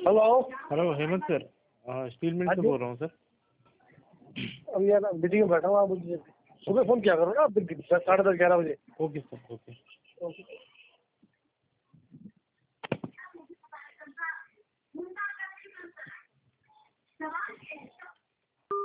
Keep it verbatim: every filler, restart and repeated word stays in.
Hello hello Hemant sir, steel mill से बोल रहा हूँ सर। अब यार मीटिंग में बैठा हूँ, आप मुझे सुबह फोन किया करो ना, साढ़े दस ग्यारह बजे। Okay sir, okay. ओके।